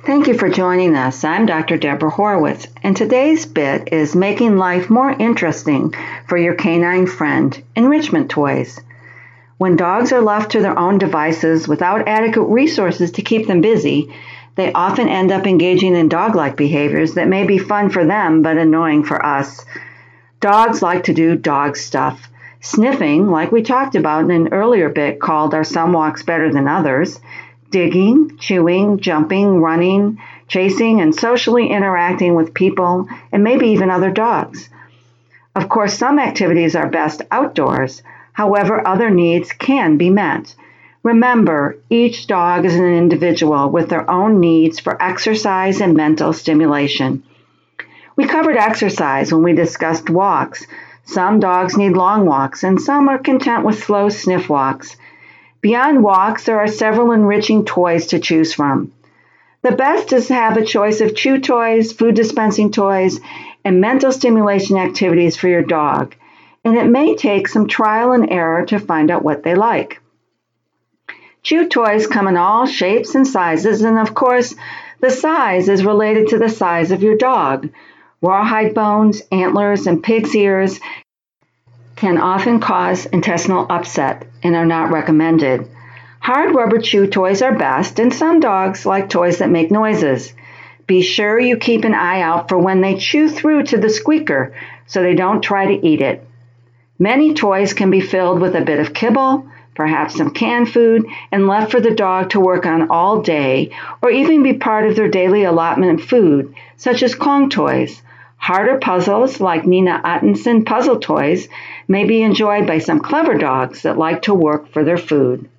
Thank you for joining us. I'm Dr. Deborah Horowitz, and today's bit is making life more interesting for your canine friend, enrichment toys. When dogs are left to their own devices without adequate resources to keep them busy, they often end up engaging in dog-like behaviors that may be fun for them but annoying for us. Dogs like to do dog stuff. Sniffing, like we talked about in an earlier bit called Are Some Walks Better Than Others? Digging, chewing, jumping, running, chasing, and socially interacting with people and maybe even other dogs. Of course, some activities are best outdoors. However, other needs can be met. Remember, each dog is an individual with their own needs for exercise and mental stimulation. We covered exercise when we discussed walks. Some dogs need long walks, and some are content with slow sniff walks. Beyond walks, there are several enriching toys to choose from. The best is to have a choice of chew toys, food dispensing toys, and mental stimulation activities for your dog, and it may take some trial and error to find out what they like. Chew toys come in all shapes and sizes, and of course, the size is related to the size of your dog. Rawhide bones, antlers, and pig's ears can often cause intestinal upset and are not recommended. Hard rubber chew toys are best, and some dogs like toys that make noises. Be sure you keep an eye out for when they chew through to the squeaker so they don't try to eat it. Many toys can be filled with a bit of kibble, perhaps some canned food, and left for the dog to work on all day, or even be part of their daily allotment of food, such as Kong toys. Harder puzzles, like Nina Ottensen puzzle toys, may be enjoyed by some clever dogs that like to work for their food.